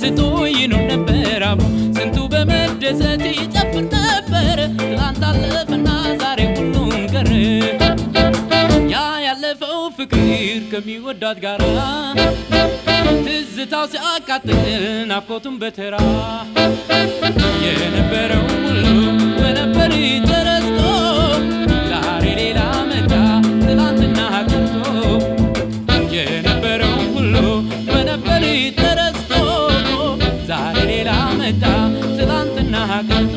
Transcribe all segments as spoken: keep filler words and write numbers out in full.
ተደስቶ ይኖር ነበር አብሮ ስንቱ በመደሰት ይጨፍር ነበር ትላንት አለፈና ዛሬ ሁሉም ቀረ ያ ያለፈው ፍቅር ከሚወዳት ጋራ ትዝታው ሲያቃጥል ናፍቆቱን በተራ የነበረው ሁሉ በነበር ተረስቶ ዛሬ ሌላ መጣ ትላንትና ቀርቶ የነበረው ሁሉ በነበር ተረስቶ ዛሬ ሌላ መጣ ትላንትና ቀርቶ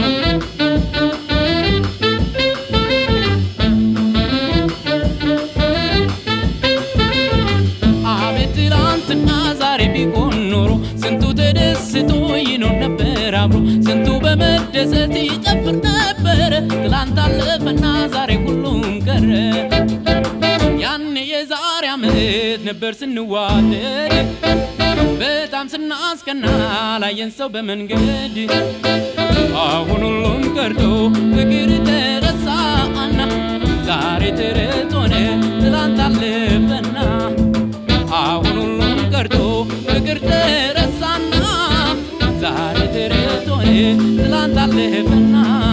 አቤት ትላንትና ዛሬ ቢሆን ኖሮ ስንቱ ተደስቶ ይኖር ነበር አብሮ ስንቱ በመደሰት ይጨፍር ነበር ትላንት አለፈና ዛሬ ሁሉም ቀረ ያኔ የዛሬ ዓመት ነበር ስንዋደድ በጣም ስናስቀና ላየን ሰው በመንገድ አሁን ሁሉም ቀርቶ ፍቅር ተረሳና ዛሬ ተረት ሆነ ትላንት አለፈና አሁን ሁሉም ቀርቶ ፍቅር ተረሳና ዛሬ ተረት ሆነ ትላንት አለፈና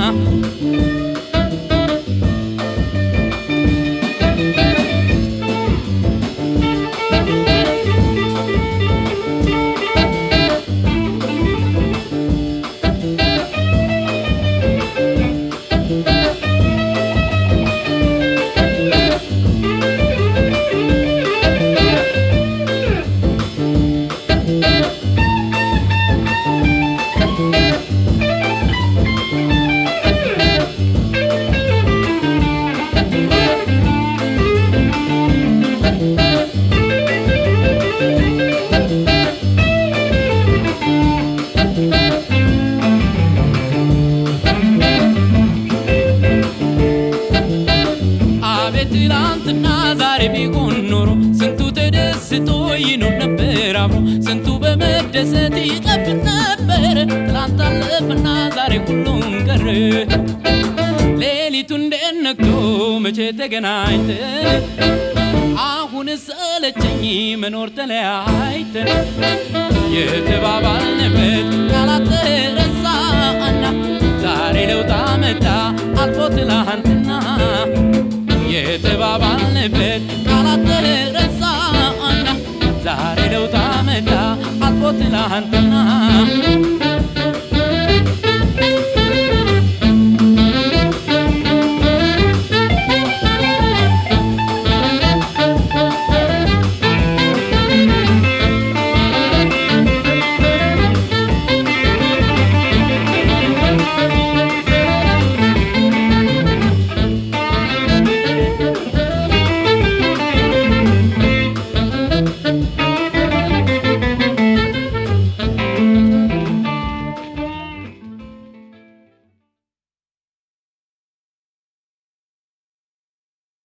ትላንትና ዛሬ ቢሆን ኖሮ ስንቱ ተደስቶ ይኖር ነበር አብሮ ስንቱ በመደሰት ይጨፍር ነበር ትላንት አለፈና ዛሬ ሁሉም ቀረ ሌሊቱ እንደነግቶ መቼ ተገናኝተን አሁን ሰለቸኝ መኖር ተለያይተን የተባባልንበት ቃላት ተረሳና ዛሬ ለውጥ መጣ አልፎ ትላንትና የተባባልንበት ቃላት ተረሳና ዛሬ ለውጥ መጣ አልፎ ትላንትና